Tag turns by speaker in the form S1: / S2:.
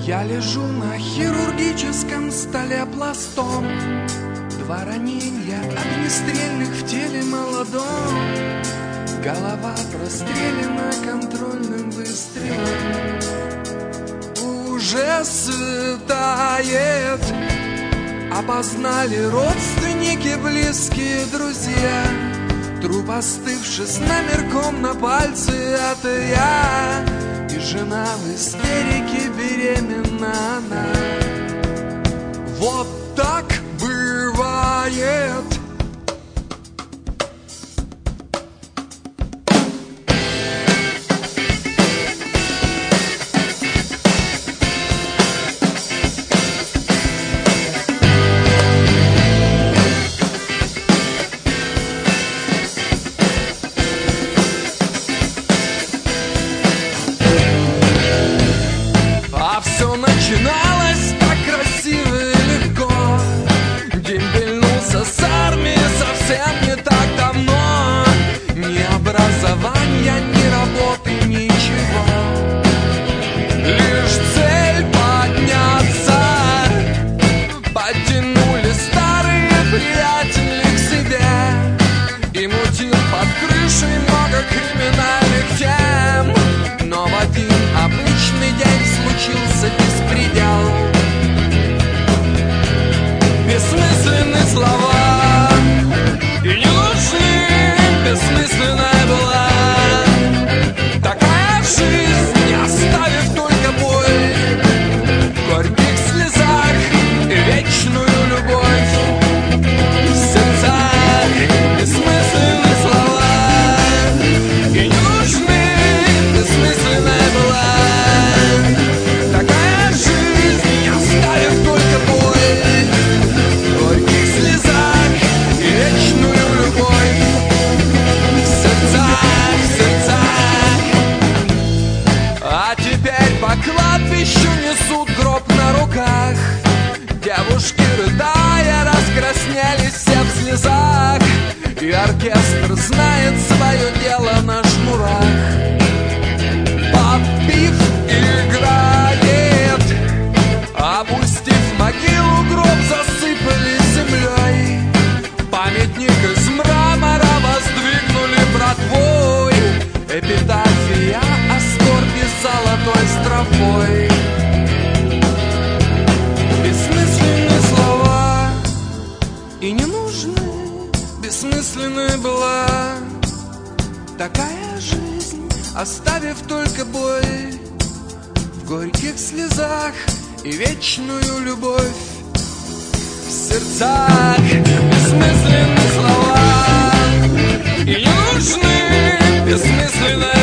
S1: Я лежу на хирургическом столе пластом. 2 ранения, огнестрельных в теле молодом. Голова прострелена контрольным выстрелом. Уже светает. Опознали родственники, близкие друзья. Труп остывший с номерком на пальце, это я. И жена в истерике, беременна она. Вот так бывает. Начиналось так красиво и легко. Дембельнулся с армии совсем не так давно. Ни образования, ни работы, ничего. Лишь цель подняться. Подтянули старые приятели к себе. И мутил под крышей много криминальных тем. Но в один обычный день случился беспредел. Бессмысленные слова и не нужны, бессмысленная была такая жизнь, оставив только боль в горьких слезах и вечную любовь в сердцах. Бессмысленные слова и не нужны, бессмысленная была такая жизнь, оставив только боль в горьких слезах и вечную любовь в сердцах, в сердцах. А теперь по кладбищу несут гроб на руках. Девушки, рыдая, раскраснелись все в слезах. И оркестр знает свое дело на шнурах. Попив играет, опустив могилу, гроб засыпали землей. Памятник из мрамора воздвигнули братвой. Эпитафия о скорби золотой строфой. Бессмысленные слова и не нужны, бессмысленная была такая жизнь, оставив только боль в горьких слезах и вечную любовь в сердцах. Бессмысленные слова и не нужны, бессмысленная